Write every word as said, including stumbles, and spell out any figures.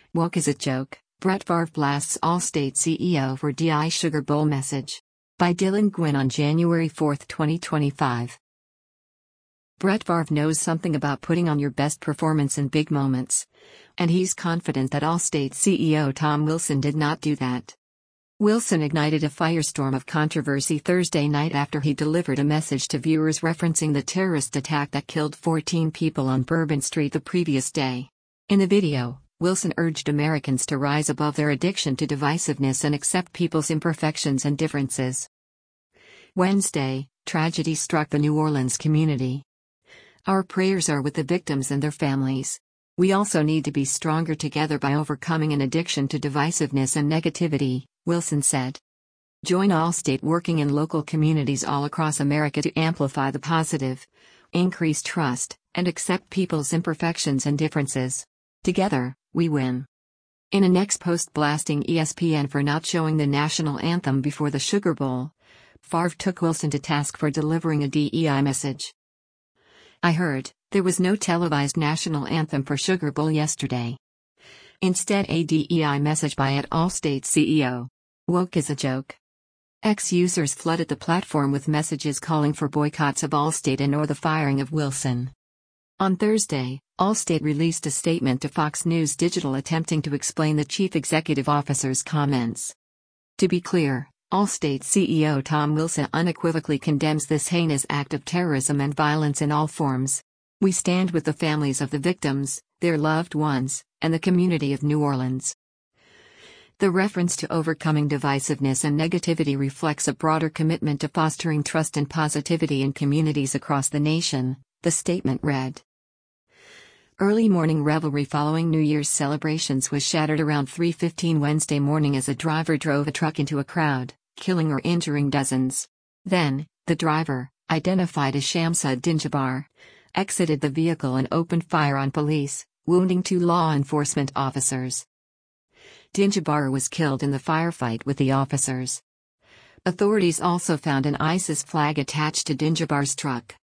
Woke is a joke, Brett Favre blasts Allstate C E O for D I Sugar Bowl message. By Dylan Gwynn on January fourth, twenty twenty-five. Brett Favre knows something about putting on your best performance in big moments. And he's confident that Allstate C E O Tom Wilson did not do that. Wilson ignited a firestorm of controversy Thursday night after he delivered a message to viewers referencing the terrorist attack that killed fourteen people on Bourbon Street the previous day. In the video, Wilson urged Americans to rise above their addiction to divisiveness and accept people's imperfections and differences. Wednesday, tragedy struck the New Orleans community. Our prayers are with the victims and their families. We also need to be stronger together by overcoming an addiction to divisiveness and negativity, Wilson said. Join Allstate working in local communities all across America to amplify the positive, increase trust, and accept people's imperfections and differences. Together, we win. In an ex post blasting E S P N for not showing the national anthem before the Sugar Bowl, Favre took Wilson to task for delivering a D E I message. I heard, there was no televised national anthem for Sugar Bowl yesterday. Instead, a D E I message by at Allstate C E O. Woke is a joke. X users flooded the platform with messages calling for boycotts of Allstate and or the firing of Wilson. On Thursday, Allstate released a statement to Fox News Digital attempting to explain the chief executive officer's comments. To be clear, Allstate C E O Tom Wilson unequivocally condemns this heinous act of terrorism and violence in all forms. We stand with the families of the victims, their loved ones, and the community of New Orleans. The reference to overcoming divisiveness and negativity reflects a broader commitment to fostering trust and positivity in communities across the nation, the statement read. Early morning revelry following New Year's celebrations was shattered around three fifteen Wednesday morning as a driver drove a truck into a crowd, killing or injuring dozens. Then, the driver, identified as Shamsud Dinjabar, exited the vehicle and opened fire on police, wounding two law enforcement officers. Dinjabar was killed in the firefight with the officers. Authorities also found an ISIS flag attached to Dinjabar's truck.